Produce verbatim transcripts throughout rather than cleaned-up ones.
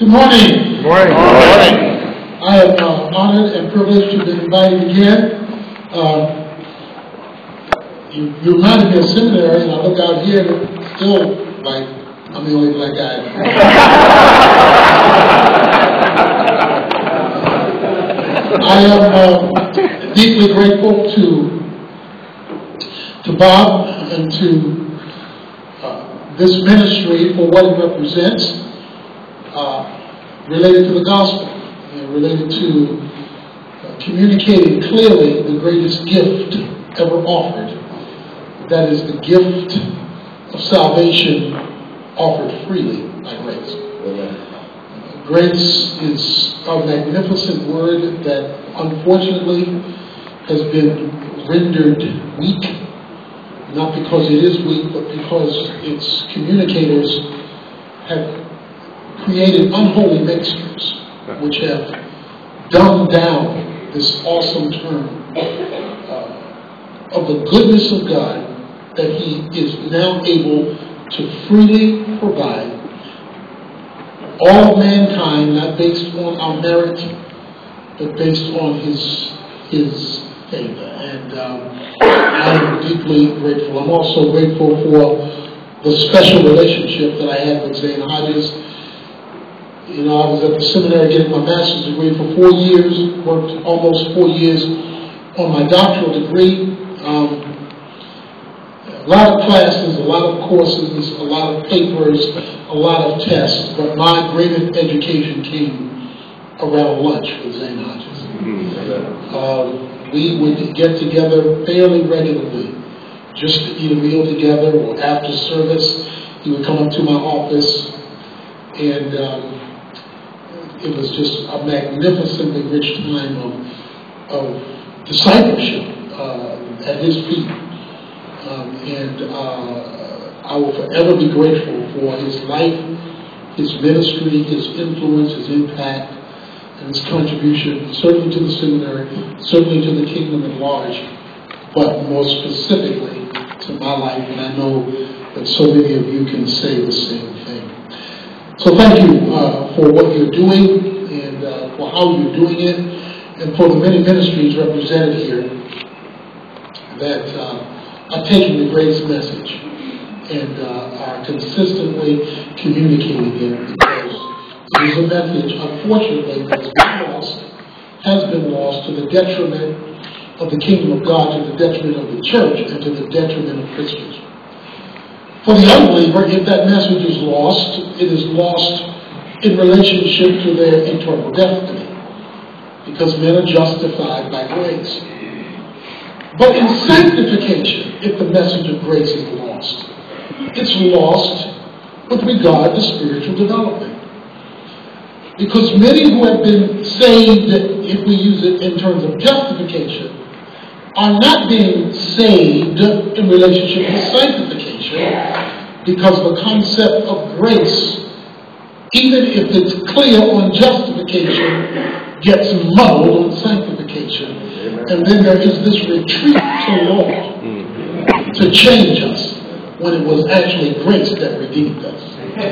Good morning. Good morning. Good morning. I am uh, honored and privileged to be invited again. Uh, you, you reminded me of seminary, and I look out here and it's still like I'm the only black guy. I am uh, deeply grateful to to Bob and to uh, this ministry for what it represents. Uh, related to the gospel, and related to uh, communicating clearly the greatest gift ever offered. That is the gift of salvation offered freely by grace. Amen. Grace is a magnificent word that unfortunately has been rendered weak, not because it is weak, but because its communicators have created unholy mixtures which have dumbed down this awesome term uh, of the goodness of God that He is now able to freely provide all of mankind, not based on our merit, but based on His His favor. And um, I am deeply grateful. I'm also grateful for the special relationship that I had with Zane Hodges. You know, I was at the seminary getting my master's degree for four years, worked almost four years on my doctoral degree. Um, a lot of classes, a lot of courses, a lot of papers, a lot of tests, but my greatest education came around lunch with Zane Hodges. Mm-hmm. Um, we would get together fairly regularly just to eat a meal together, or after service, he would come up to my office, and um, it was just a magnificently rich time of, of discipleship uh, at his feet. Um, and uh, I will forever be grateful for his life, his ministry, his influence, his impact, and his contribution, certainly to the seminary, certainly to the kingdom at large, but more specifically to my life. And I know that so many of you can say the same thing. So thank you uh, for what you're doing, and uh, for how you're doing it, and for the many ministries represented here that uh, are taking the greatest message and uh, are consistently communicating it, because it is a message, unfortunately, that has been lost, has been lost to the detriment of the kingdom of God, to the detriment of the church, and to the detriment of Christians. For the unbeliever, if that message is lost, it is lost in relationship to their eternal destiny, because men are justified by grace. But in sanctification, if the message of grace is lost, it's lost with regard to spiritual development. Because many who have been saved, if we use it in terms of justification, are not being saved in relationship to sanctification, because the concept of grace, even if it's clear on justification, gets muddled on sanctification. Amen. And then there is this retreat to law to change us, when it was actually grace that redeemed us.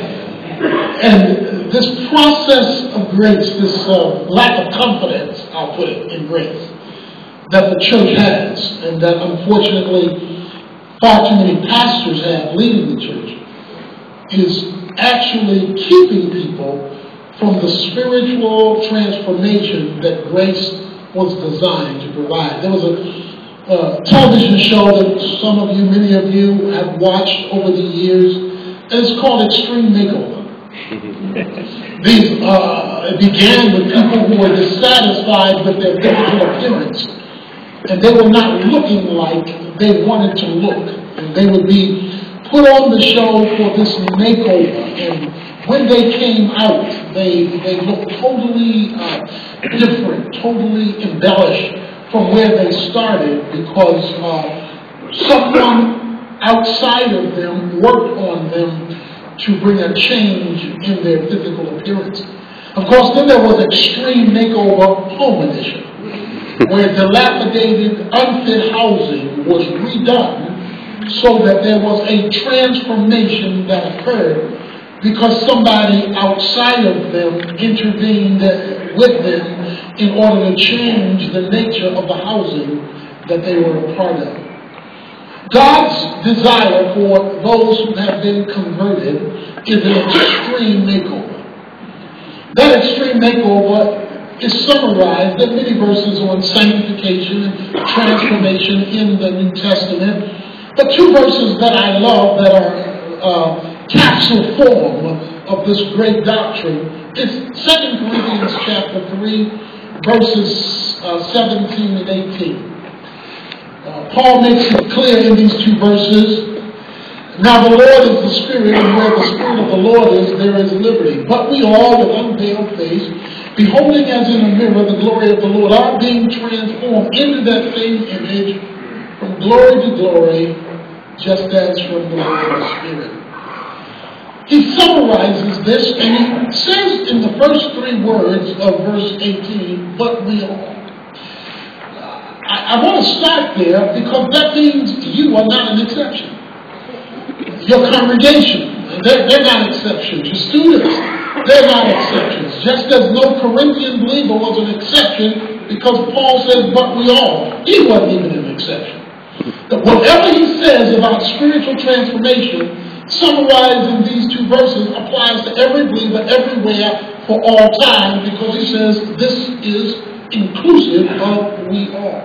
And this process of grace, this uh, lack of confidence, I'll put it, in grace, that the church has, and that unfortunately far too many pastors have leading the church, is actually keeping people from the spiritual transformation that grace was designed to provide. There was a uh, television show that some of you, many of you, have watched over the years, and it's called Extreme Makeover. These, uh, it began with people who were dissatisfied with their physical appearance, and they were not looking like they wanted to look. And they would be put on the show for this makeover. And when they came out, they, they looked totally uh, different, totally embellished from where they started, because uh, someone outside of them worked on them to bring a change in their physical appearance. Of course, then there was Extreme Makeover Home Edition, where dilapidated, unfit housing was redone so that there was a transformation that occurred because somebody outside of them intervened with them in order to change the nature of the housing that they were a part of. God's desire for those who have been converted is an extreme makeover. That extreme makeover is summarized in many verses on sanctification and transformation in the New Testament. But two verses that I love that are uh, capsule form of this great doctrine is Second Corinthians chapter three, verses uh, seventeen and eighteen. Uh, Paul makes it clear in these two verses, now the Lord is the Spirit, and where the Spirit of the Lord is, there is liberty. But we all, with unveiled face, beholding as in a mirror the glory of the Lord, are being transformed into that same image from glory to glory, just as from the Lord the Spirit. He summarizes this, and he says in the first three words of verse eighteen, but we all. I, I want to start there because that means you are not an exception. Your congregation, they're, they're not exceptions. Your students, they're not exceptions. Just as no Corinthian believer was an exception because Paul says, but we all. He wasn't even an exception. That whatever he says about spiritual transformation, summarized in these two verses, applies to every believer everywhere for all time, because he says this is inclusive of we all.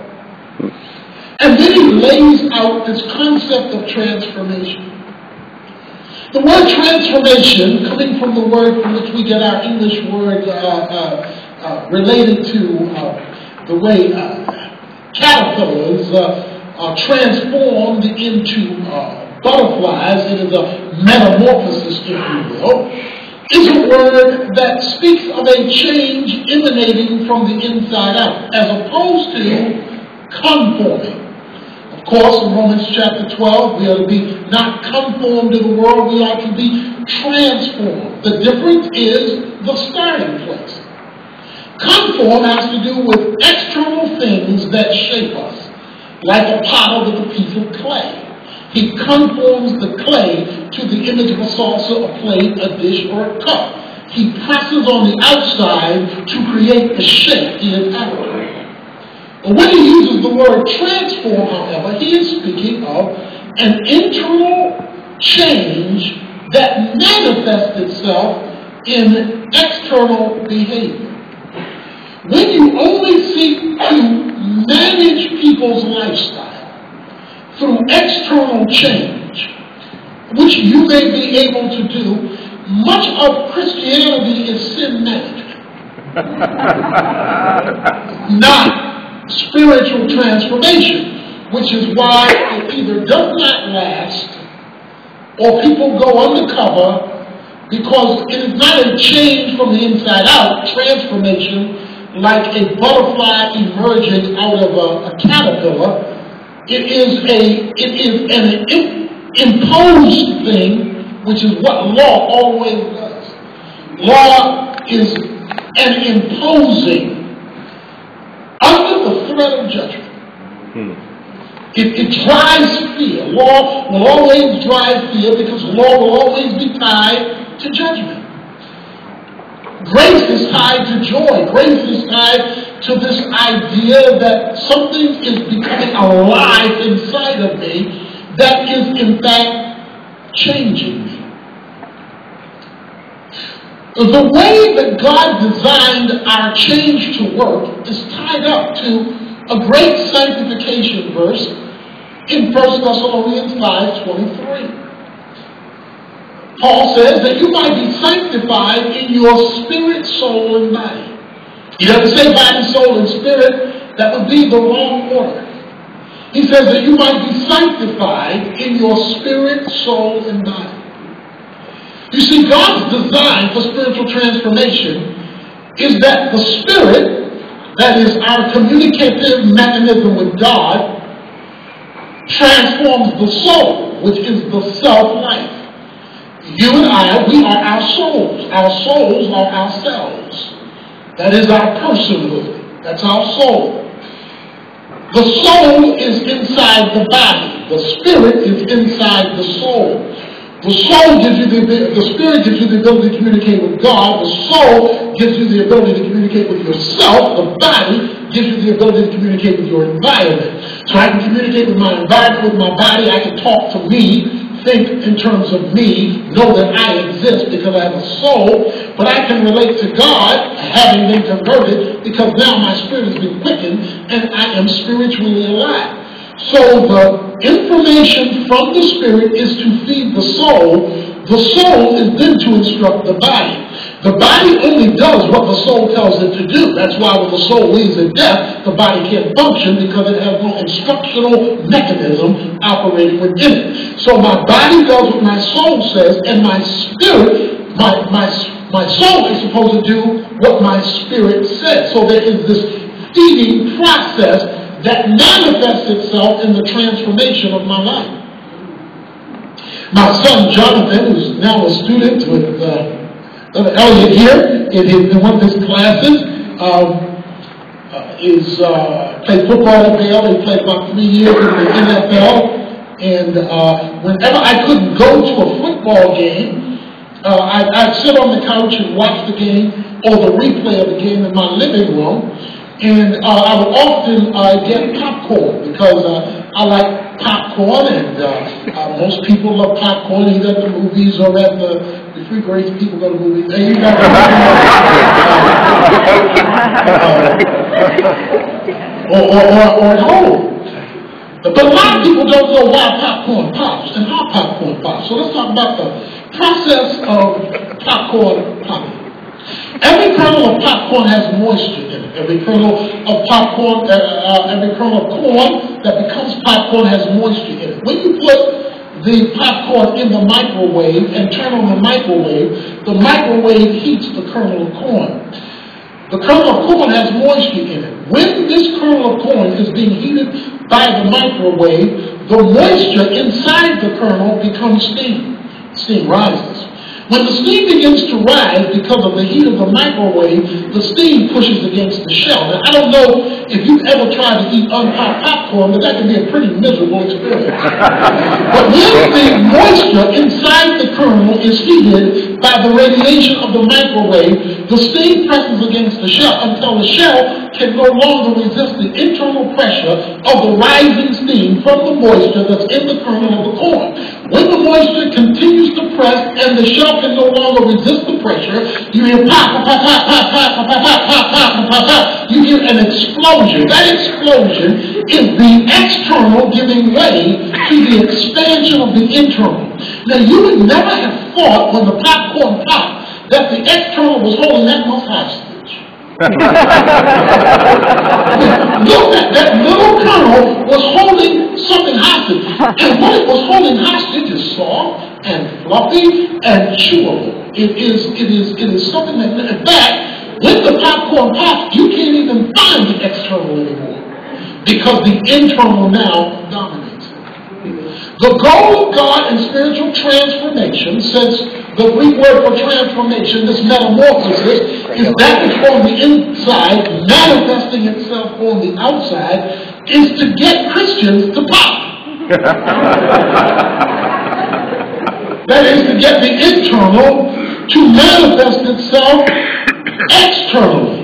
And then he lays out this concept of transformation. The word transformation, coming from the word from which we get our English word uh, uh, uh, related to uh, the way uh, caterpillars uh, are transformed into uh, butterflies, it is a metamorphosis, if you will, is a word that speaks of a change emanating from the inside out, as opposed to conforming. Of course, in Romans chapter twelve, we are to be not conformed to the world, we are to be transformed. The difference is the starting place. Conform has to do with external things that shape us, like a potter with a piece of clay. He conforms the clay to the image of a saucer, a plate, a dish, or a cup. He presses on the outside to create the shape he has advocated. But when he uses the word transform, however, he is speaking of an internal change that manifests itself in external behavior. When you only seek to manage people's lifestyle through external change, which you may be able to do, much of Christianity is sin management, not spiritual transformation, which is why it either does not last or people go undercover, because it is not a change from the inside out, transformation, like a butterfly emerging out of a, a caterpillar. It is a it is an imposed thing, which is what law always does. Law is an imposing under the threat of judgment. Hmm. It, it drives fear. Law will always drive fear because law will always be tied to judgment. Grace is tied to joy. Grace is tied to this idea that something is becoming alive inside of me that is in fact changing me. The way that God designed our change to work is tied up to a great sanctification verse in First Thessalonians five twenty-three. Paul says that you might be sanctified in your spirit, soul, and body. He doesn't say body, soul, and spirit. That would be the wrong order. He says that you might be sanctified in your spirit, soul, and body. You see, God's design for spiritual transformation is that the spirit, that is our communicative mechanism with God, transforms the soul, which is the self-life. You and I, we are our souls. Our souls are ourselves. That is our personhood. That's our soul. The soul is inside the body. The spirit is inside the soul. The soul gives you the ability, the spirit gives you the ability to communicate with God. The soul gives you the ability to communicate with yourself. The body gives you the ability to communicate with your environment. So I can communicate with my environment, with my body. I can talk to me, think in terms of me, know that I exist because I have a soul. But I can relate to God, having been converted, because now my spirit has been quickened and I am spiritually alive. So the information from the spirit is to feed the soul. The soul is then to instruct the body. The body only does what the soul tells it to do. That's why when the soul leaves at death, the body can't function because it has no instructional mechanism operating within it. So my body does what my soul says, and my spirit, my, my, my soul is supposed to do what my spirit says. So there is this feeding process that manifests itself in the transformation of my life. My son Jonathan, who's now a student with uh, Elliot here in one of his classes, um, uh, is uh, played football at Vail. He played about three years in the N F L, and uh, whenever I couldn't go to a football game, uh, I'd, I'd sit on the couch and watch the game or the replay of the game in my living room. And uh, I would often uh, get popcorn because uh, I like popcorn, and uh, uh, most people love popcorn either at the movies or at the refrigerator. People go to movies. Hey, you got uh, or, or, or, or at home. But a lot of people don't know why popcorn pops and how popcorn pops. So let's talk about the process of popcorn popping. Every kernel of popcorn has moisture in it. Every kernel of popcorn, uh, uh, every kernel of corn that becomes popcorn has moisture in it. When you put the popcorn in the microwave and turn on the microwave, the microwave heats the kernel of corn. The kernel of corn has moisture in it. When this kernel of corn is being heated by the microwave, the moisture inside the kernel becomes steam. Steam rises. When the steam begins to rise because of the heat of the microwave, the steam pushes against the shell. Now, I don't know if you've ever tried to eat unpopped popcorn, but that can be a pretty miserable experience. But when the moisture inside the kernel is heated by the radiation of the microwave, the steam presses against the shell until the shell can no longer resist the internal pressure of the rising steam from the moisture that's in the kernel of the corn. When the moisture continues to press and the shell can no longer resist the pressure, you hear pop, pop, pop, pop, pop, pop, pop, pop, pop, pop, pop, pop. You hear an explosion. That explosion is the external giving way to the expansion of the internal. Now, you would never have thought when the popcorn popped that the external was holding that much hostage. Look, that, that little kernel was holding something hostage. And what it was holding hostage is soft and fluffy and chewable. It is, it is, it is something that, in fact, when the popcorn pops, you can't even find the external anymore because the internal now dominates it. The goal of God in spiritual transformation, since the Greek word for transformation, this metamorphosis, is that which on the inside, manifesting itself on the outside, is to get Christians to pop. That is to get the internal to manifest itself externally.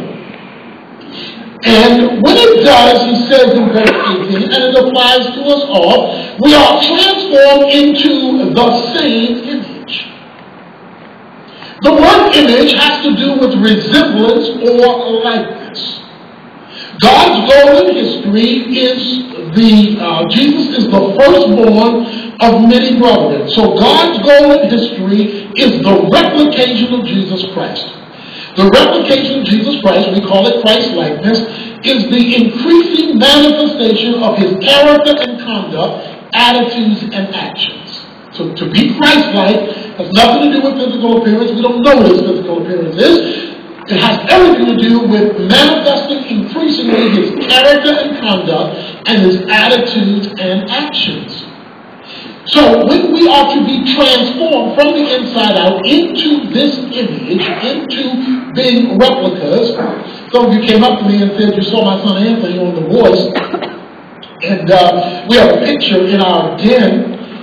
And when it does, he says in verse eighteen, and it applies to us all, we are transformed into the same image. The word image has to do with resemblance or likeness. God's goal in history is the, uh, Jesus is the firstborn of many brethren. So God's goal in history is the replication of Jesus Christ. The replication of Jesus Christ, we call it Christ-likeness, is the increasing manifestation of his character and conduct, attitudes and actions. So to be Christ-like has nothing to do with physical appearance. We don't know what his physical appearance is. It has everything to do with manifesting increasingly his character and conduct and his attitudes and actions. So when we are to be transformed from the inside out into this image, into being replicas, some of you came up to me and said you saw my son Anthony on The Voice, and uh, we have a picture in our den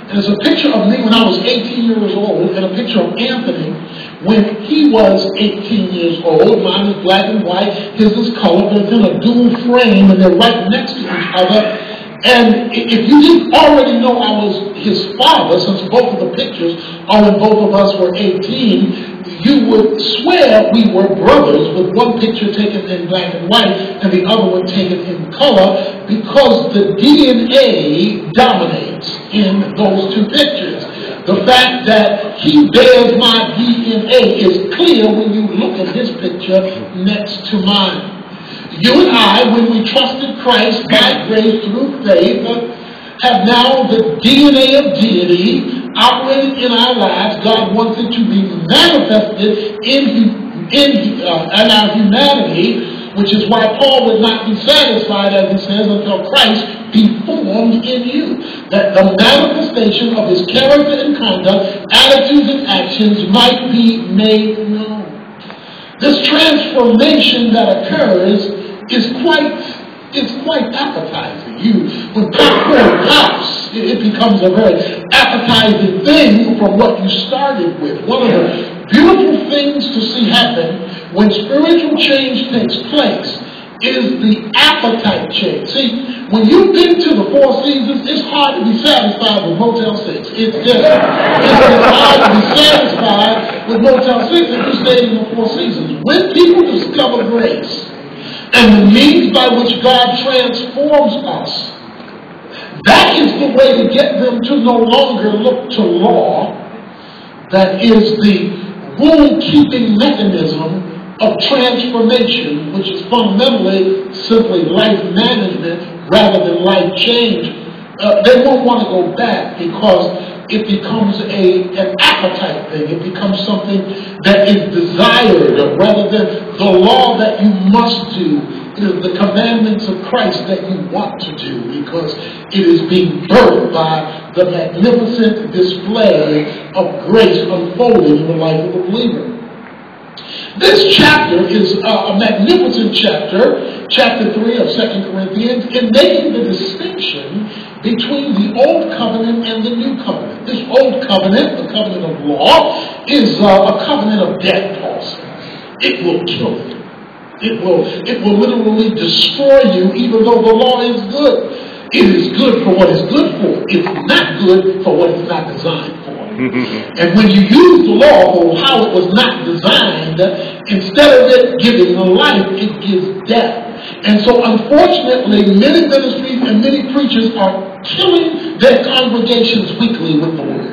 And it's a picture of me when I was eighteen years old, and a picture of Anthony when he was eighteen years old. Mine is black and white, his is color, but it's in a dual frame, and they're right next to each other. And if you didn't already know I was his father, since both of the pictures are when both of us were eighteen, you would swear we were brothers, with one picture taken in black and white and the other one taken in color, because the D N A dominates in those two pictures. The fact that he bears my D N A is clear when you look at his picture next to mine. You and I, when we trusted Christ by grace through faith, have now the D N A of deity operating in our lives. God wants it to be manifested in, in, uh, in our humanity, which is why Paul would not be satisfied, as he says, until Christ be formed in you. That the manifestation of his character and conduct, attitudes and actions might be made known. This transformation that occurs is quite is quite appetizing. You, when popcorn pops, it, it becomes a very appetizing thing from what you started with. One of the beautiful things to see happen when spiritual change takes place is the appetite change. See, when you've been to the Four Seasons, it's hard to be satisfied with Motel six. It's just it's, it's hard to be satisfied with Motel six if you stayed in the Four Seasons. When people discover grace and the means by which God transforms us, that is the way to get them to no longer look to law, that is the rule-keeping mechanism of transformation, which is fundamentally simply life management rather than life change. Uh, they won't want to go back because it becomes a, an appetite thing. It becomes something that is desired rather than the law that you must do. It is the commandments of Christ that you want to do because it is being birthed by the magnificent display of grace unfolding in the life of a believer. This chapter is a magnificent chapter, chapter three of Second Corinthians, in making the distinction between the Old Covenant and the New Covenant. This Old Covenant, the covenant of law, is uh, a covenant of death, Paul says. It will kill you. It will, it will literally destroy you, even though the law is good. It is good for what it's good for. It's not good for what it's not designed for. And when you use the law for how it was not designed, instead of it giving a life, it gives death. And so unfortunately, many ministries and many preachers are killing their congregations weekly with the word.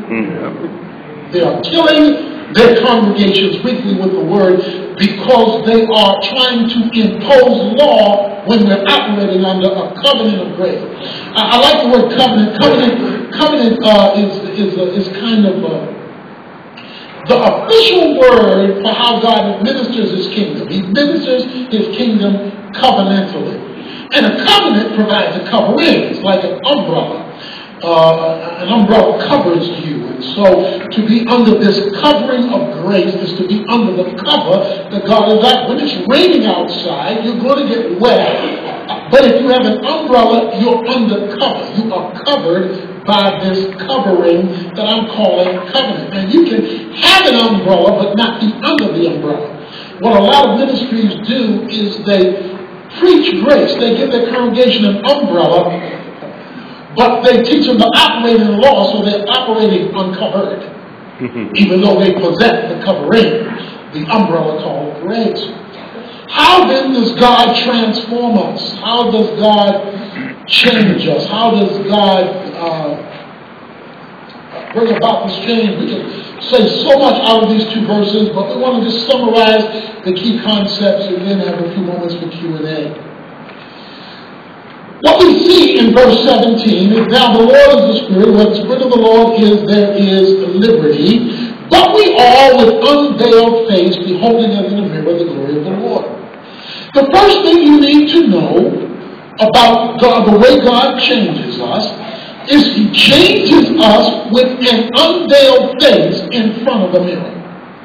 They are killing their congregations weekly with the word because they are trying to impose law when they're operating under a covenant of grace. I, I like the word covenant. Covenant, covenant uh, is is uh, is kind of uh, the official word for how God administers His kingdom. He administers His kingdom covenantally, and a covenant provides a covering. It's like an umbrella. Uh, an umbrella covers you, and so to be under this covering of grace is to be under the cover that God is at. When it's raining outside, you're going to get wet, but if you have an umbrella, you're under cover. You are covered by this covering that I'm calling covenant. And you can have an umbrella, but not be under the umbrella. What a lot of ministries do is they preach grace. They give their congregation an umbrella, but they teach them to operate in law, so they're operating uncovered, even though they possess the covering, the umbrella called grace. How then does God transform us? How does God change us? How does God uh, bring about this change? We can say so much out of these two verses, but we want to just summarize the key concepts and then have a few moments for Q and A. What we see in verse seventeen is, now the Lord is the Spirit. Where the Spirit of the Lord is, there is liberty. But we all, with unveiled face, beholding as in a mirror the glory of the Lord. The first thing you need to know about God, the way God changes us, is He changes us with an unveiled face in front of the mirror.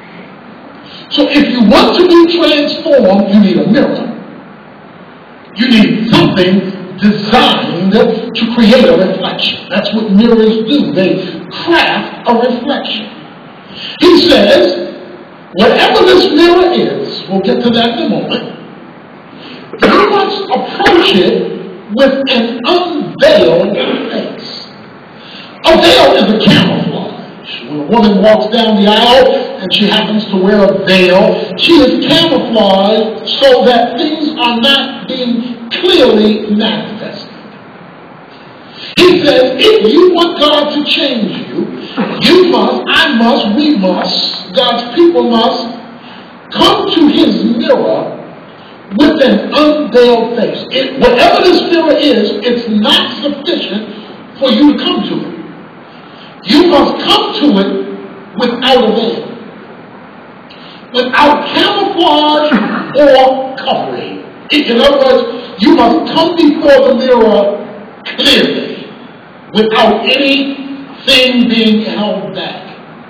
So if you want to be transformed, you need a mirror. You need something designed to create a reflection. That's what mirrors do. They craft a reflection. He says, whatever this mirror is, we'll get to that in a moment, you must approach it with an unveiled face. A veil is a camouflage. When a woman walks down the aisle and she happens to wear a veil, she is camouflaged so that things are not being clearly manifested. He says, if you want God to change you, you must, I must, we must, God's people must come to his mirror with an unveiled face. It, whatever this mirror is, it's not sufficient for you to come to it. You must come to it without a veil, without camouflage or covering. In other words, you must come before the mirror clearly, without anything being held back.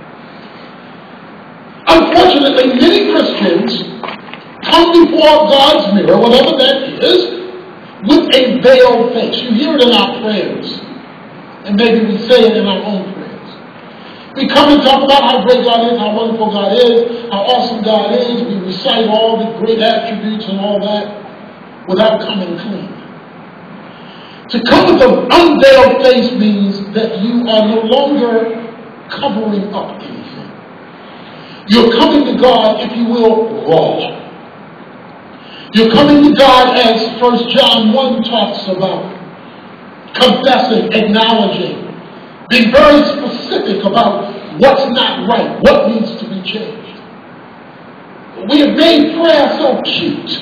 Unfortunately, many Christians come before God's mirror, whatever that is, with a veiled face. You hear it in our prayers, and maybe we say it in our own prayers. We come and talk about how great God is, how wonderful God is, how awesome God is. We recite all the great attributes and all that without coming clean. To come with an unveiled face means that you are no longer covering up anything. You're coming to God, if you will, raw. You're coming to God as First John one talks about, confessing, acknowledging, being very specific about what's not right, what needs to be changed. We have made prayer so cute.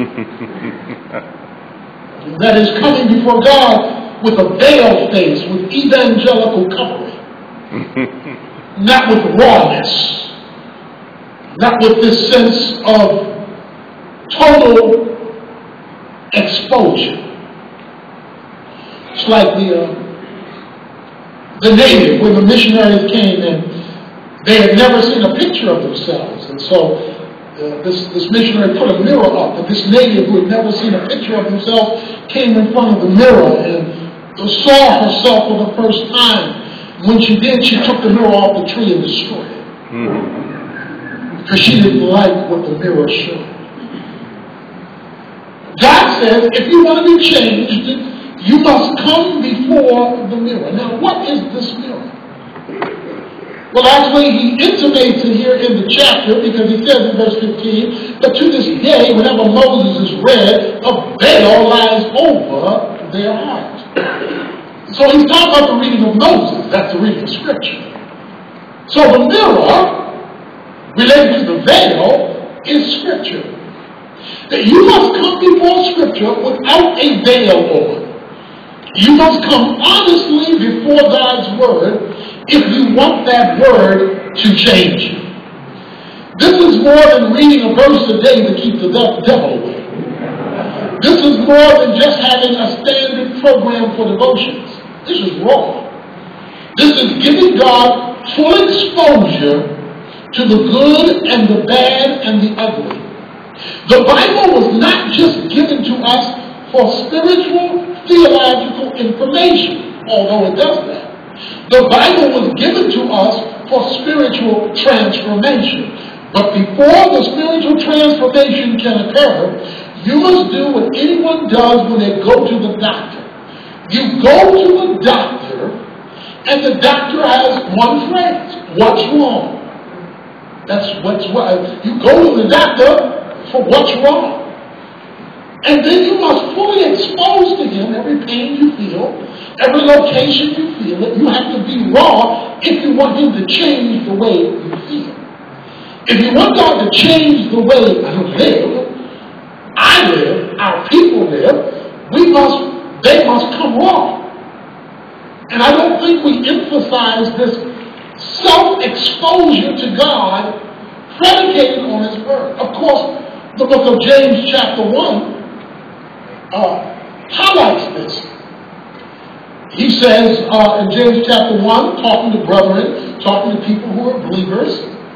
That is coming before God with a veiled face, with evangelical covering. Not with rawness. Not with this sense of total exposure. It's like the uh, the native, when the missionaries came and they had never seen a picture of themselves. And so uh, this, this missionary put a mirror up, and this native who had never seen a picture of himself came in front of the mirror and saw herself for the first time. When she did, she took the mirror off the tree and destroyed it. Mm-hmm. Because she didn't like what the mirror showed. God says, if you want to be changed, you must come before the mirror. Now, what is this mirror? Well, actually, he intimates it here in the chapter, because he says in verse fifteen, but to this day, whenever Moses is read, a veil lies over their heart. So he's talking about the reading of Moses. That's the reading of Scripture. So the mirror, related to the veil, is Scripture. That you must come before Scripture without a veil on. You must come honestly before God's Word if you want that Word to change you. This is more than reading a verse a day to keep the devil away. This is more than just having a standard program for devotions. This is wrong. This is giving God full exposure to the good and the bad and the ugly. The Bible was not just given to us for spiritual, theological information, although it does that. The Bible was given to us for spiritual transformation. But before the spiritual transformation can occur, you must do what anyone does when they go to the doctor. You go to the doctor, and the doctor has one phrase: what's wrong? That's what's wrong. You go to the doctor for what's wrong. And then you must fully expose to him every pain you feel, every location you feel it. You have to be raw if you want him to change the way you feel. If you want God to change the way you live, I live, our people live, we must, they must come raw. And I don't think we emphasize this self-exposure to God predicated on His Word. Of course, the book of James chapter one uh, highlights this. He says uh, in James chapter one, talking to brethren, talking to people who are believers,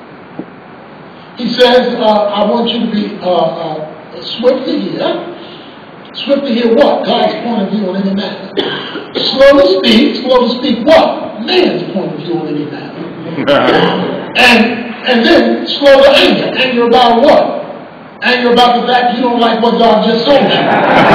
he says, uh, I want you to be uh, uh, swift to hear. Swift to hear what? God's point of view on any matter. slow to speak. Slow to speak what? Man's point of view on any matter. and and then slow to anger. Anger about what? Anger about the fact you don't like what God just told you.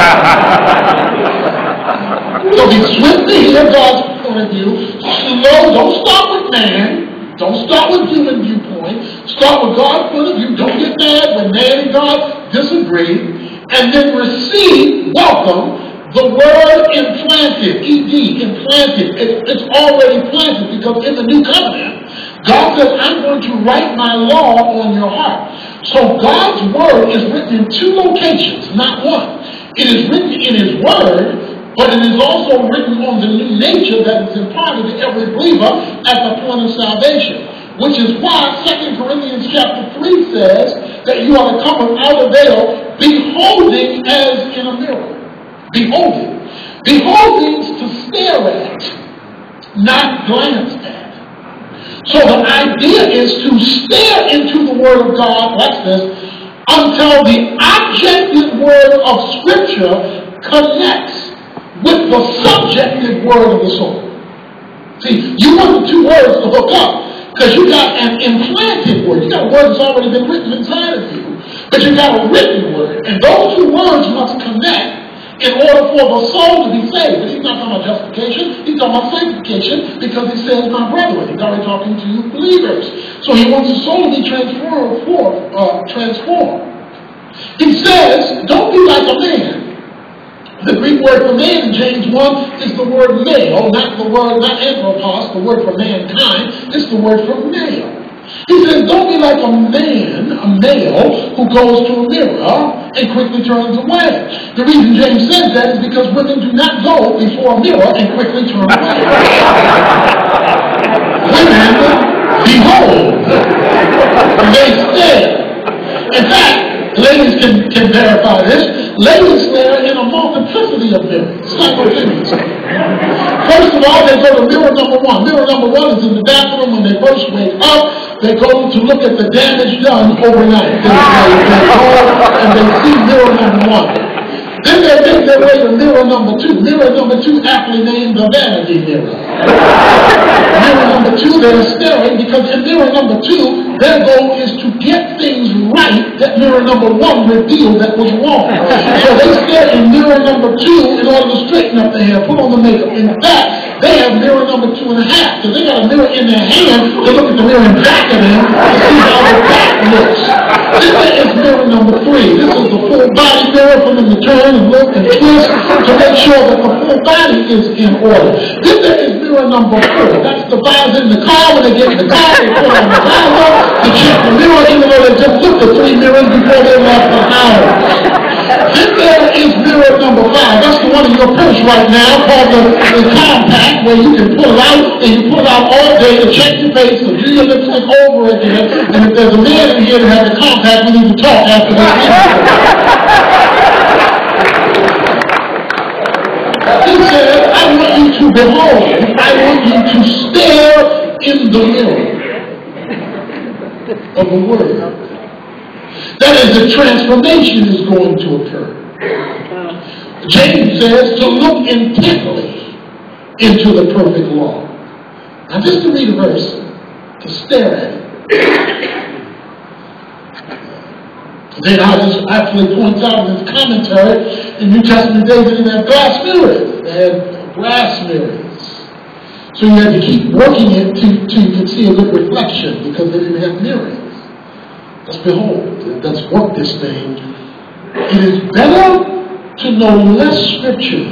So be swift to hear God's point of view. Slow. Don't start with man. Don't start with human viewpoint. Start with God's point of view. Don't get mad when man and God disagree. And then receive, welcome, the word implanted, E D, implanted. It, it's already planted because in the new covenant, God says, I'm going to write my law on your heart. So God's word is written in two locations, not one. It is written in his word, but it is also written on the new nature that is imparted to every believer at the point of salvation. Which is why Second Corinthians chapter three says that you are to come without a veil, beholding as in a mirror. Beholding. Beholding is to stare at, not glance at. So the idea is to stare into the Word of God, watch this, until the objective word of Scripture connects with the subjective word of the soul. See, you want the two words to hook up because you got an implanted word. You got a word that's already been written inside of you, but you got a written word. And those two words must connect in order for the soul to be saved. But he's not talking about justification. He's talking about sanctification because he says, my brethren. He's already talking to you believers. So he wants the soul to be transformed. Uh, transformed. He says, don't be like a man. The Greek word for man in James one is the word male, not the word, not anthropos, the word for mankind. It's the word for male. He says, don't be like a man, a male, who goes to a mirror and quickly turns away. The reason James says that is because women do not go before a mirror and quickly turn away. Women behold. They stare. In fact, ladies can, can verify this. Ladies stare in a multiplicity of mirrors. Simultaneously. First of all, they go to mirror number one. Mirror number one is in the bathroom when they first wake up. They go to look at the damage done overnight. They, they, they go and they see mirror number one. Then they make their way to mirror number two. Mirror number two aptly named the vanity mirror. Mirror number two, they're staring because in mirror number two, their goal is to get things right that mirror number one revealed that was wrong. So they stare in mirror number two in order to straighten up their hair, put on the makeup. In fact, they have mirror number two and a half because they got a mirror in their hand to look at the mirror in back of them to see how the back looks. Then there is mirror number three. This is the full body mirror for them to turn and look and twist to make sure that the full body is in order. Then there is mirror number four. That's the visor in the car. When they get in the car, they put on the visor to check the mirror, even though they just looked at three mirrors before they left the house. Then there is mirror number five. That's the one in your purse right now called the, the compact, where you can pull it out and you pull it out all day to check your face, to do your lipstick over again. And if there's a man in here that has a compact, we need to talk after this interview. He said, I want you to behold. I want you to stare in the mirror of the Word. That is, the transformation is going to occur. James says to look intently into the perfect law. Now, just to read a verse, to stare at it. Then Hodges actually points out in his commentary, in New Testament days, they didn't have glass mirrors. They had glass mirrors. So you had to keep working it till to, you could see a good reflection because they didn't have mirrors. Let's behold, let's work this thing. It is better to know less scripture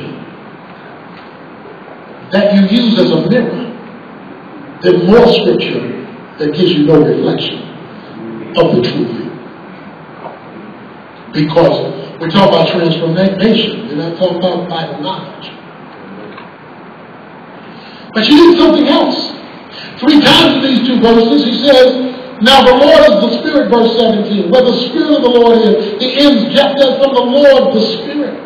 that you use as a mirror than more scripture that gives you no reflection of the truth. Because we're talking about transformation. We're not talking about Bible knowledge. But you need something else. Three times in these two verses he says, now the Lord is the Spirit, verse seventeen. Where the Spirit of the Lord is, it ends just as from the Lord, the Spirit.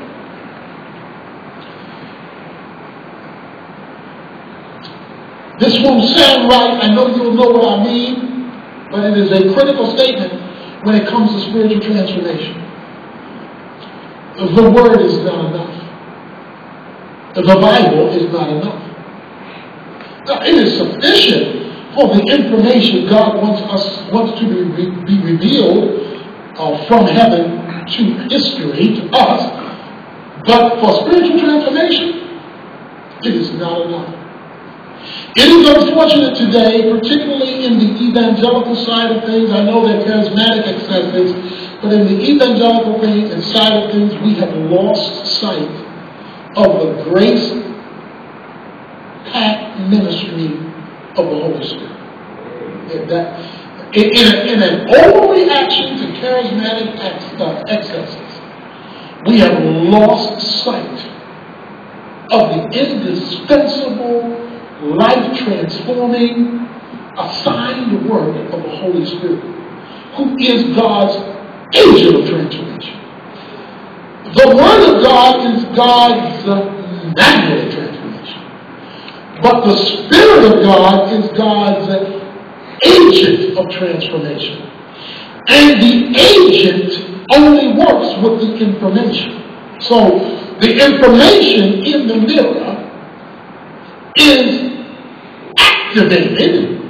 This won't sound right. I know you'll know what I mean. But it is a critical statement when it comes to spiritual transformation. The Word is not enough. the Bible is not enough. Now, it is sufficient for the information God wants us wants to be, re, be revealed uh, from heaven to history, to us. But for spiritual transformation, it is not enough. It is unfortunate today, particularly in the evangelical side of things. I know that charismatic excesses, but in the evangelical thing and side of things, we have lost sight of the grace-packed ministry of the Holy Spirit. In, that, in, in, a, in an overreaction to charismatic ex, uh, excesses, we have lost sight of the indispensable, life-transforming, assigned work of the Holy Spirit, who is God's agent of transformation. The Word of God is God's manual of transformation. But the Spirit of God is God's agent of transformation. And the agent only works with the information. So the information in the mirror is activated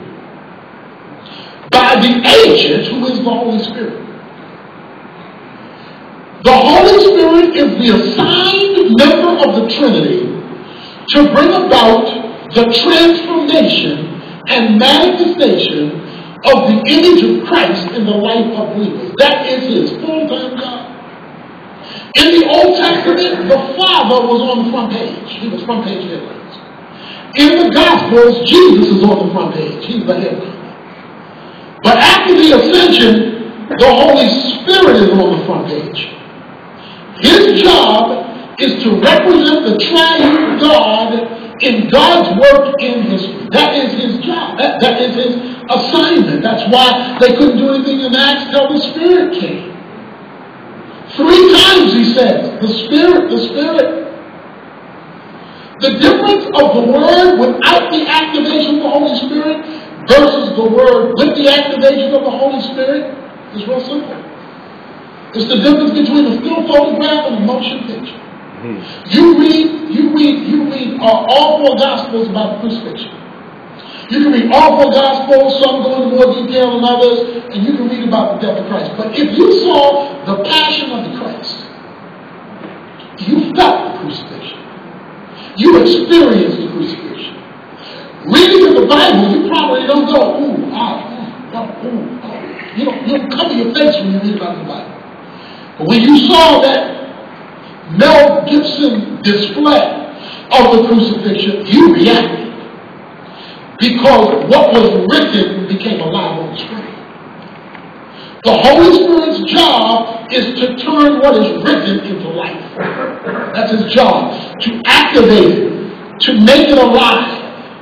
by the agent who is the Holy Spirit. The Holy Spirit is the assigned member of the Trinity to bring about the transformation and manifestation of the image of Christ in the life of believers. That is his full-time job. In the Old Testament, the Father was on the front page. He was front page headlines. In the Gospels, Jesus is on the front page. He's the headline. But after the ascension, the Holy Spirit is on the front page. His job is to represent the triune God in God's work in history. That is his job. That, that is his assignment. That's why they couldn't do anything in Acts till the Spirit came. Three times he says, the Spirit, the Spirit. The difference of the Word without the activation of the Holy Spirit versus the Word with the activation of the Holy Spirit is real simple. It's the difference between a still photograph and a motion picture. Mm-hmm. You read, you read, you read uh, all four Gospels about the crucifixion. You can read all four Gospels, some go into more detail than others, and you can read about the death of Christ. But if you saw the passion of the Christ, you felt the crucifixion. You experienced the crucifixion. Reading in the Bible, you probably don't go, ooh, ah, ooh, oh, ooh, oh. You don't, you don't cover your face when you read about the Bible. But when you saw that Mel Gibson display of the crucifixion, you reacted. Because what was written became alive on the screen. The Holy Spirit's job is to turn what is written into life. That's his job. To activate it. To make it alive.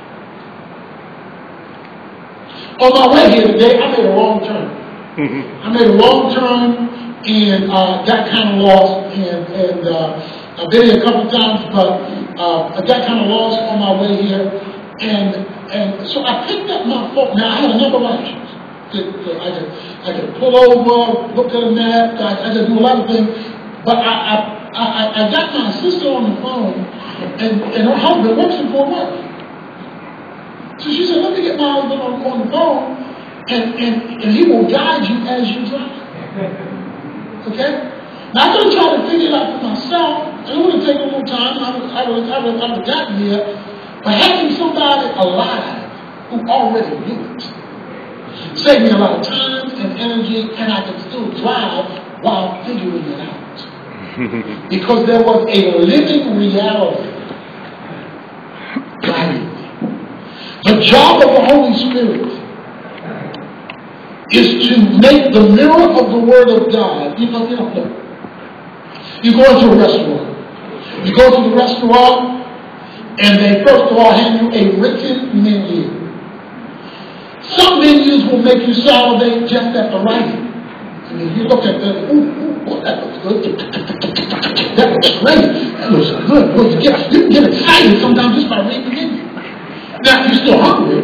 On my way here today, I made a wrong turn. I made a wrong turn and uh, got kind of lost. And, and uh, I've been here a couple of times, but uh, I got kind of lost on my way here. And and so I picked up my phone. Now, I had a number of options. I could, I could pull over, look at a map, I, I could do a lot of things. But I, I, I, I got my sister on the phone, and, and her husband works in Fort Worth. So she said, let me get my husband on, on the phone, and, and, and he will guide you as you drive. Okay? Now, I'm going to try to figure it out for myself, and it would have taken a little time, I would, I would, I would, I would have gotten here. But having somebody alive who already knew it saved me a lot of time and energy, and I could still drive while figuring it out. Because there was a living reality guiding me. The job of the Holy Spirit is to make the mirror of the Word of God. You know, you know, look. You go into a restaurant. You go to the restaurant, and they first of all hand you a written menu. Some menus will make you salivate just at the writing. I mean, you look at that, ooh, ooh, boy, that looks good. That looks great. That looks good. Boy, you, get, you can get excited sometimes just by reading the menu. Now, you're still hungry,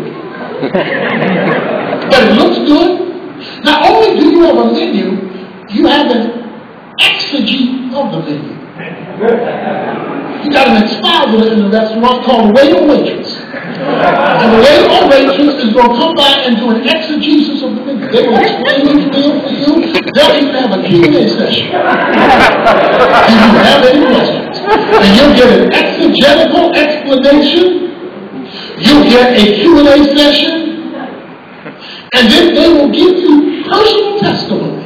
but it looks good. Not only do you have a menu, you have an exegete of the menu. you got an expositor in the restaurant called a waiter or waitress. And the waiter or waitress is going to come by and do an exegesis of the menu. They will explain each meal for you. They'll even have a Q and A session. Do you have any questions? And you'll get an exegetical explanation. You'll get a Q and A session. And then they will give you personal testimony.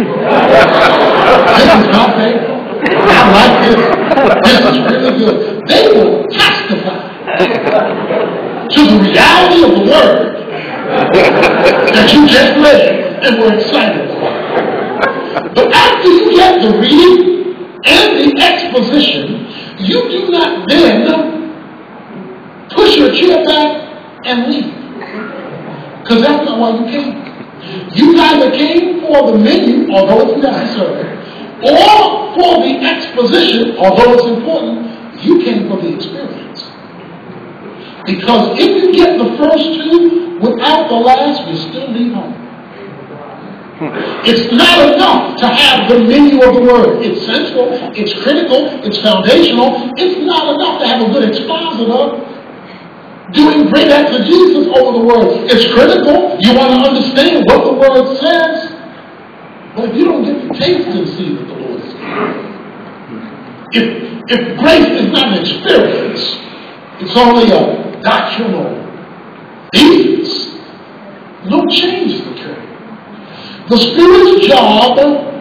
This is my favorite. I like this. This is really good. They will testify to the reality of the word that you just read and were excited about. But after you get the reading and the exposition, you do not then push your chair back and leave. Because that's not why you came. You either came for the menu, although it's necessary, or for the exposition, although it's important. You came for the experience. Because if you get the first two without the last, you still leave home. It's not enough to have the menu of the word. It's central, it's critical, it's foundational. It's not enough to have a good expositor doing great exegesis over the word. It's critical. You want to understand what the word says. But if you don't get to taste and see what the Lord is doing, if, if grace is not an experience, it's only a doctrinal thesis, no change is occurring. The Spirit's job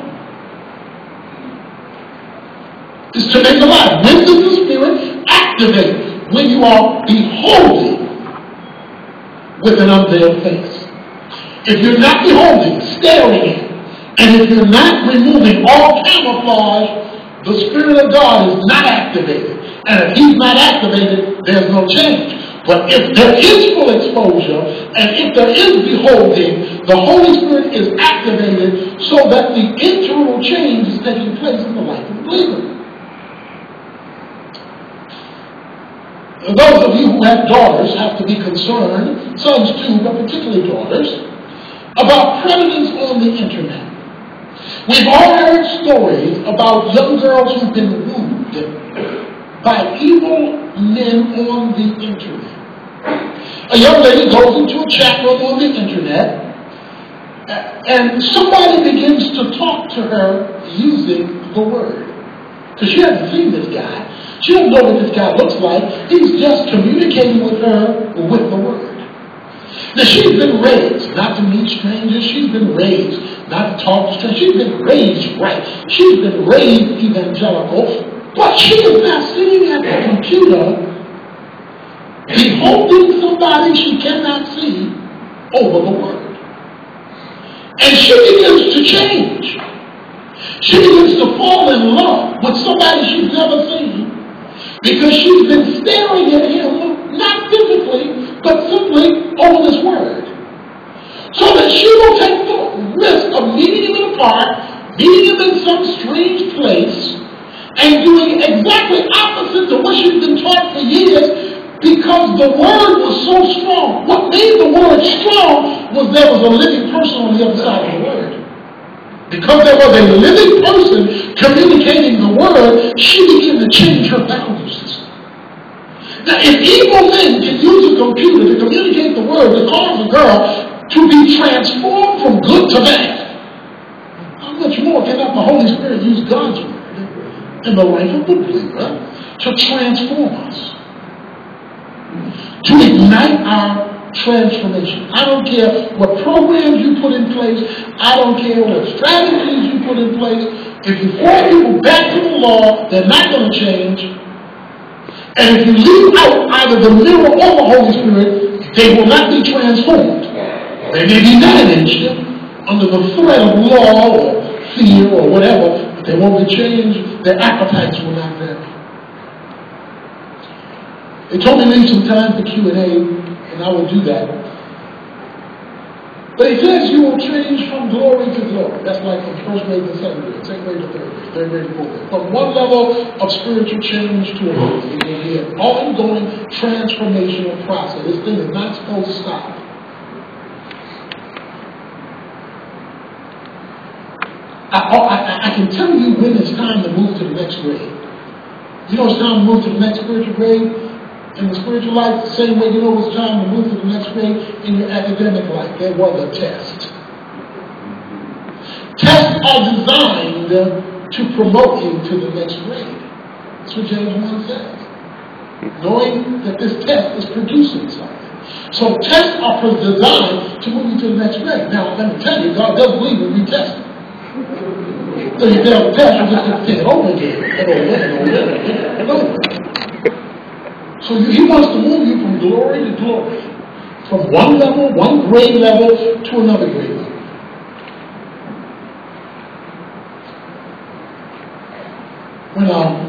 is to make alive. When does the Spirit activate? When you are beholding with an unveiled face. If you're not beholding, staring at, and if you're not removing all camouflage, the Spirit of God is not activated. And if He's not activated, there's no change. But if there is full exposure, and if there is beholding, the Holy Spirit is activated so that the internal change is taking place in the life of the believer. Those of you who have daughters have to be concerned, sons too, but particularly daughters, about predators on the internet. We've all heard stories about young girls who've been wooed by evil men on the internet. A young lady goes into a chat room on the internet, and somebody begins to talk to her using the word. Because she hasn't seen this guy. She doesn't know what this guy looks like. He's just communicating with her with the word. Now, she's been raised not to meet strangers. She's been raised not to talk to strangers. She's been raised right. She's been raised evangelical. But she is now sitting at the computer beholding somebody she cannot see over the word. And she begins to change. She begins to fall in love with somebody she's never seen. Because she's been staring at him, not physically, but simply over this word. So that she will take the risk of meeting him in a park, meeting him in some strange place, and doing exactly opposite to what she's been taught for years, because the word was so strong. What made the word strong was there was a living person on the other side of the word. Because there was a living person communicating the word, she began to change her value system. Now, if evil men can use a computer to communicate the word to cause a girl to be transformed from good to bad, how much more can not the Holy Spirit use God's word in the life of the believer to transform us, to ignite our transformation? I don't care what programs you put in place. I don't care what strategies you put in place. If you force people back to the law, they're not going to change. And if you leave out either the mirror or the Holy Spirit, they will not be transformed. They may be managed under the threat of law or fear or whatever, but they won't be changed. Their appetites will not vary. They told me to leave some time for Q and A. And I will do that. But he says you will change from glory to glory. That's like from first grade to second grade, second grade to third grade, third grade to fourth grade. From one level of spiritual change to another. It will be an ongoing transformational process. This thing is not supposed to stop. I, I, I can tell you when it's time to move to the next grade. You know it's time to move to the next spiritual grade in the spiritual life, the same way you know it's time to move to the next grade in your academic life. There was a test. Tests are designed to promote you to the next grade. That's what James one says. Knowing that this test is producing something. So tests are designed to move you to the next grade. Now, let me tell you, God does believe in retesting. So you fail the test, you just have to take it over again. And over and over and over. So you, he wants to move you from glory to glory. From one level, one grade level, to another grade level. When, um,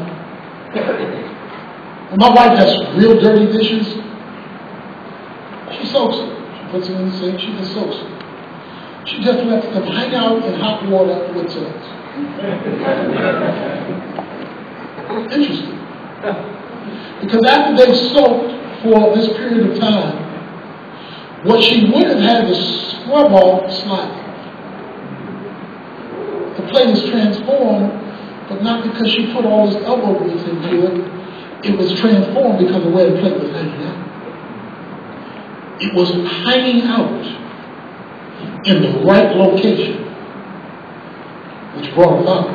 when my wife has real dirty dishes, she soaks them. She puts them in the sink, she just soaks them. She just lets them hang out in hot water with soaks. Interesting. Because after they've soaked for this period of time, what she would have had to scrub off slightly. The plate is transformed, but not because she put all this elbow grease into it. It was transformed because of where the plate was hanging out. It was hanging out in the right location, which brought about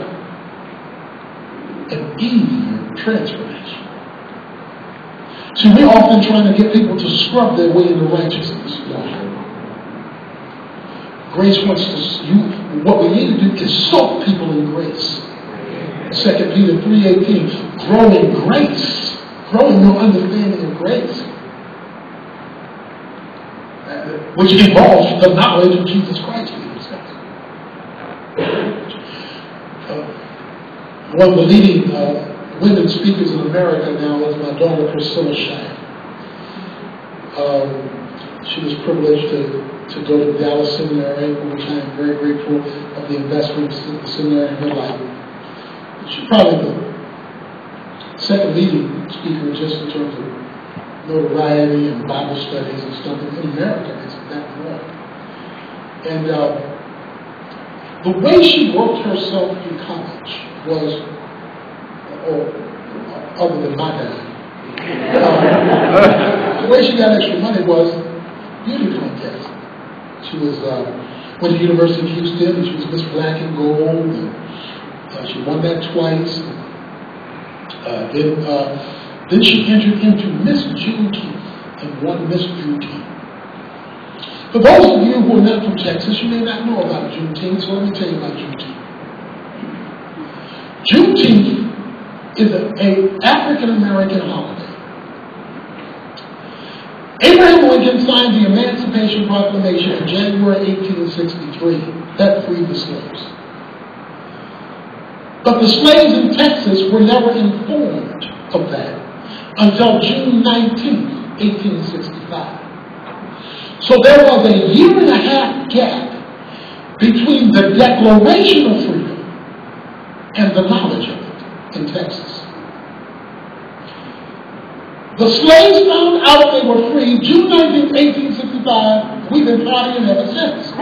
an easier transformation. See, we're often trying to get people to scrub their way into righteousness. Grace wants to, you, what we need to do is soak people in grace. Second Peter three eighteen, grow in grace. Grow in your understanding of grace. Which involves the knowledge of Jesus Christ, Peter says. Uh, one of the leading uh, women speakers in America now is my daughter, Priscilla Shine. Um, she was privileged to, to go to Dallas Seminary, which I am very grateful of the investments that the seminary in her life. She's probably the second leading speaker just in terms of notoriety and Bible studies and stuff in America. It's that more. And uh, the way she worked herself in college was, or uh, other than my dad, uh, the way she got extra money was beauty contest. She was uh, went to the University of Houston, and she was Miss Black and Gold, and uh, she won that twice. Uh, then. Uh, Then she entered into Miss Juneteenth and won Miss Juneteenth. For those of you who are not from Texas, you may not know about Juneteenth, so let me tell you about Juneteenth. Juneteenth is an African-American holiday. Abraham Lincoln signed the Emancipation Proclamation in January eighteen sixty-three. That freed the slaves. But the slaves in Texas were never informed of that until June nineteenth, eighteen sixty-five. So there was a year and a half gap between the Declaration of Freedom and the knowledge of it in Texas. The slaves found out they were free June nineteenth, eighteen sixty-five. We've been partying ever since.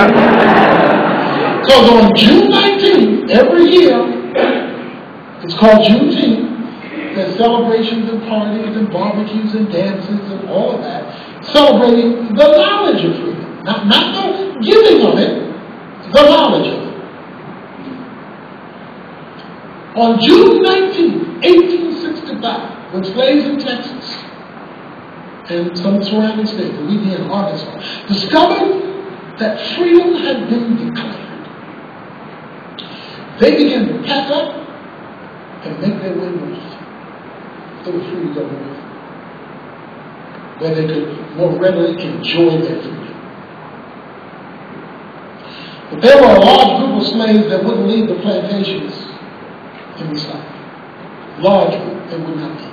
Because on June nineteenth, every year, it's called Juneteenth. There's celebrations and parties and barbecues and dances and all of that, celebrating the knowledge of freedom. Not, not the giving of it, the knowledge of it. On June nineteenth, eighteen sixty-five, when slaves in Texas and some surrounding states, Louisiana, Arkansas, discovered that freedom had been declared, they began to pack up and make their way north. They were free to go north, where they could more readily enjoy their freedom. But there were a large group of slaves that wouldn't leave the plantations in the South. Large group, they would not leave.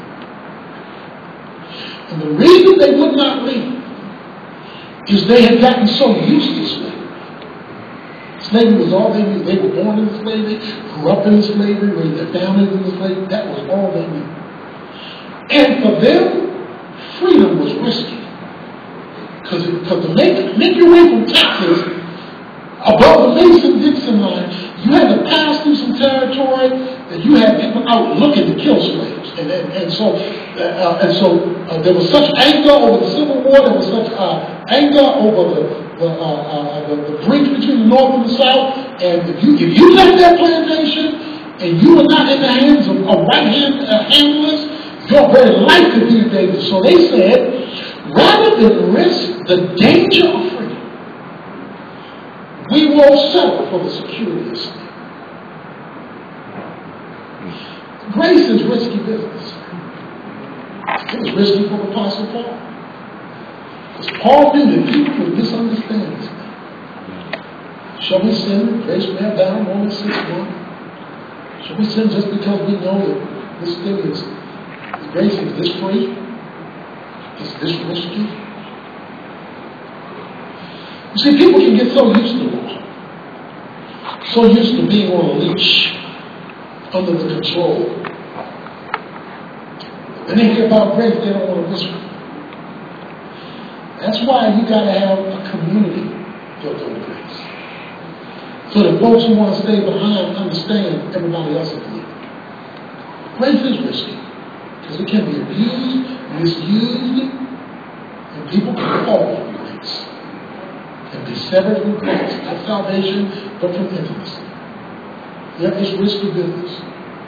And the reason they would not leave is they had gotten so used to slavery. Slavery was all they knew. They were born into slavery, grew up in slavery, raised their families in slavery. That was all they knew. And for them, freedom was risky. Because to make, make your way from Texas above the Mason-Dixon line, you had to pass through some territory that you had people out looking to kill slaves. And, and, and so, uh, and so uh, there was such anger over the Civil War. There was such uh, anger over the the, uh, uh, the the breach between the North and the South. And if you if you left that plantation and you were not in the hands of, of right hand uh, handlers, your very life could be in danger. So they said, rather than risk the danger of freedom, we will settle for the security of sin. Grace is risky business. It was risky for the Apostle Paul. Because Paul knew that people would misunderstand this thing. Shall we sin? Grace may abound, Romans six one. Shall we sin just because we know that this thing is, is grace is this free? Is this risky? You see, people can get so used to law, so used to being on a leash, under the control. When they hear about grace, they don't want to risk it. That's why you got to have a community built on grace. So that folks who want to stay behind understand everybody else's need. Grace is risky because it can be abused, misused, and people can fall from grace and be severed from grace. Not salvation, but from intimacy. Yeah, it's risky business.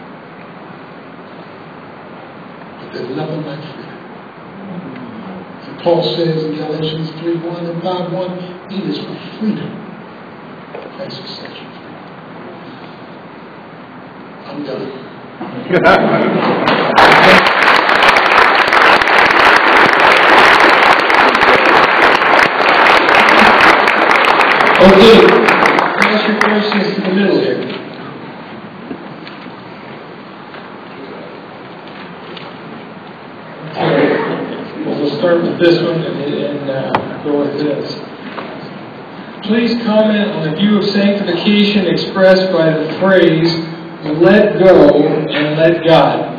But there's nothing like freedom. And Paul says in Galatians three one and five one, it is for freedom Christ has set you free. I'm done. Okay. Ask your questions to the middle here. We'll start with this one and, and uh, go with this. Please comment on the view of sanctification expressed by the phrase, let go and let God.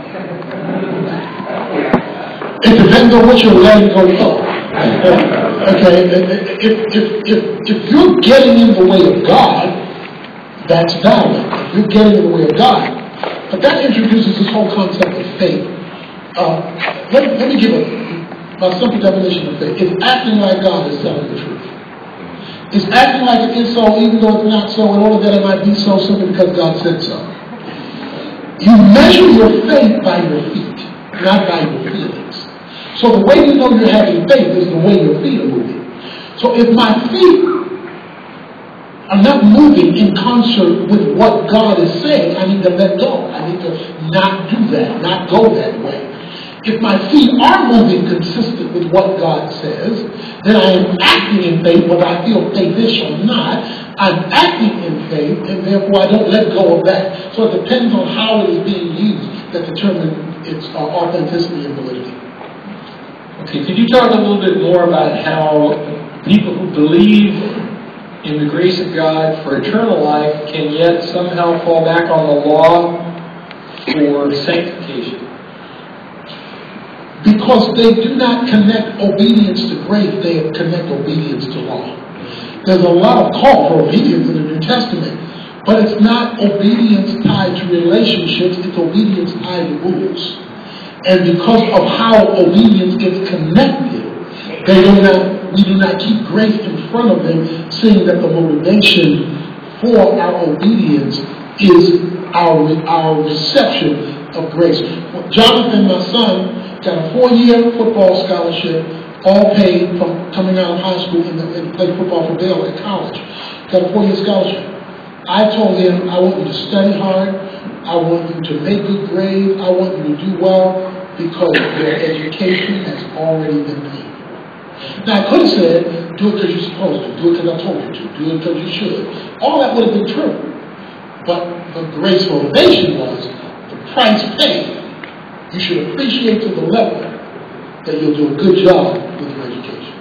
It depends on what you're letting go of. Okay, if, if, if, if you're getting in the way of God, that's valid. If you're getting in the way of God. But that introduces this whole concept of faith. Uh, let, let me give a, a simple definition of faith. It's acting like God is telling the truth. It's acting like it is so even though it's not so in order that it might be so simply because God said so. You measure your faith by your feet, not by your feelings. So the way you know you're having faith is the way your feet are moving. So if my feet are not moving in concert with what God is saying, I need to let go. I need to not do that, not go that way. If my feet are moving consistent with what God says, then I am acting in faith, whether I feel faithish or not. I'm acting in faith, and therefore I don't let go of that. So it depends on how it is being used that determines its uh, authenticity and validity. Okay, could you talk a little bit more about how people who believe in the grace of God for eternal life can yet somehow fall back on the law for sanctification? Because they do not connect obedience to grace, they connect obedience to law. There's a lot of call for obedience in the New Testament, but it's not obedience tied to relationships, it's obedience tied to rules. And because of how obedience gets connected, they do not, we do not keep grace in front of them, seeing that the motivation for our obedience is our, our reception of grace. Jonathan, my son, got a four-year football scholarship, all paid from coming out of high school and, and played football for Baylor at college. Got a four-year scholarship. I told him, I want you to study hard. I want you to make good grades. I want you to do well because your education has already been paid. Now, I could have said, do it because you're supposed to. Do it because I told you to. Do it because you should. All that would have been true. But the grace motivation was the price paid. You should appreciate to the level that you'll do a good job with your education.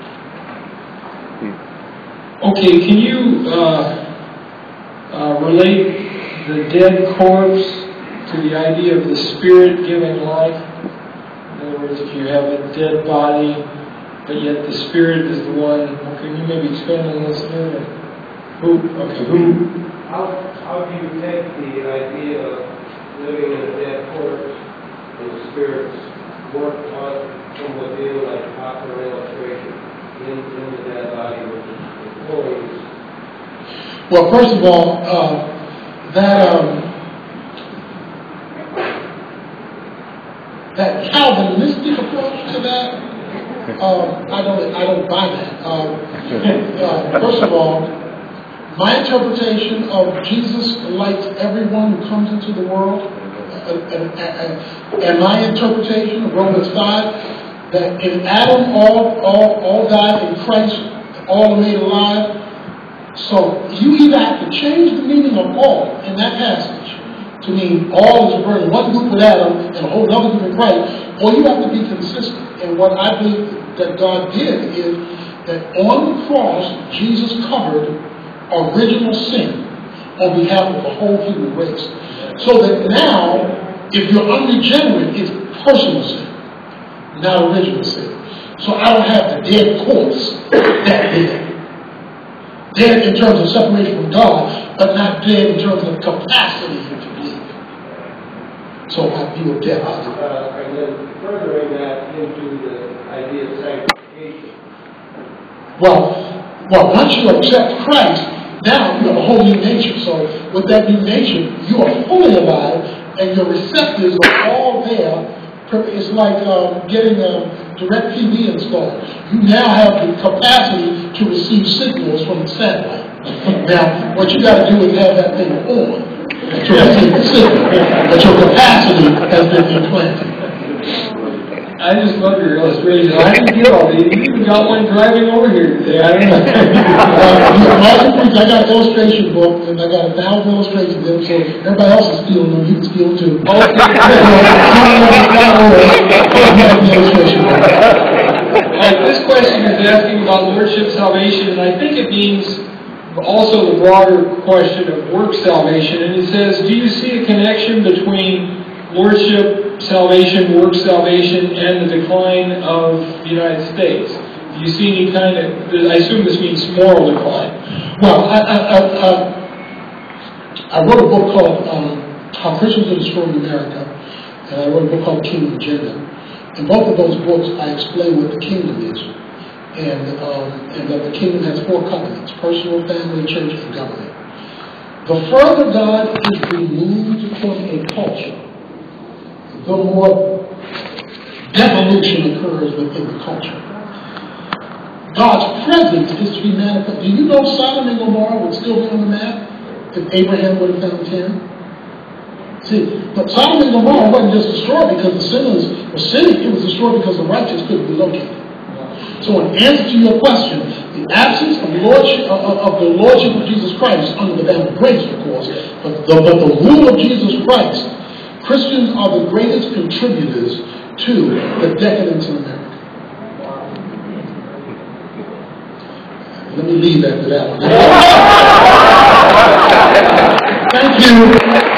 Okay, can you uh, uh, relate the dead corpse to the idea of the Spirit giving life? In other words, if you have a dead body, but yet the Spirit is the one. Well, can you maybe expand on this a little? Who? Okay, who? How, how do you take the idea of living in a dead corpse and the Spirit's work on from within, like popular illustration, in, in the dead body, which is fully. Well, first of all, uh, that um, that Calvinistic approach to that, um, I don't, I don't buy that. Um, uh, first of all, my interpretation of Jesus likes everyone who comes into the world, uh, and, and, and my interpretation of Romans five, that in Adam all all all died, in Christ all are made alive. So you either have to change the meaning of all in that passage to mean all is referring to one group with Adam and a whole other group in Christ, or you have to be consistent. And what I believe that God did is that on the cross, Jesus covered original sin on behalf of the whole human race. So that now, if you're unregenerate, it's personal sin, not original sin. So I don't have the dead corpse that dead. Dead in terms of separation from God, but not dead in terms of capacity to believe. So my view of death. Uh, and then furthering that into the idea of sanctification. Well, well, once you accept Christ, now you have a whole new nature. So with that new nature, you are fully alive, and your receptors are all there. It's like um, getting a direct T V installed. You now have the capacity to receive signals from the satellite. Now, what you got to do is have that thing on to receive the signal, but your capacity has been implanted. I just love your illustration. I didn't get all these. You even got one driving over here today. I don't know. uh, I got an illustration book, and I got a thousand illustrations in them, so everybody else is stealing them. You can steal too. Right, this question is asking about lordship salvation, and I think it means also the broader question of work salvation. And it says, do you see a connection between lordship salvation, work salvation, and the decline of the United States? Do you see any kind of, I assume this means moral decline? Well, I, I, I, I, I wrote a book called um, How Christians Are Destroying America, and I wrote a book called Kingdom Agenda. In both of those books, I explain what the kingdom is, and, um, and that the kingdom has four covenants: personal, family, church, and government. The further God is removed from a culture, the more devolution occurs within the culture. God's presence is to be manifested. Do you know Sodom and Gomorrah would still be on the map if Abraham would have found ten? See, but Sodom and Gomorrah wasn't just destroyed because the sinners were sinning. It was destroyed because the righteous couldn't be located. So in answer to your question, the absence of, lordship, of, of the lordship of Jesus Christ under the banner of grace, of course, but the, but the rule of Jesus Christ, Christians are the greatest contributors to the decadence in America. Let me leave after that one. Thank you.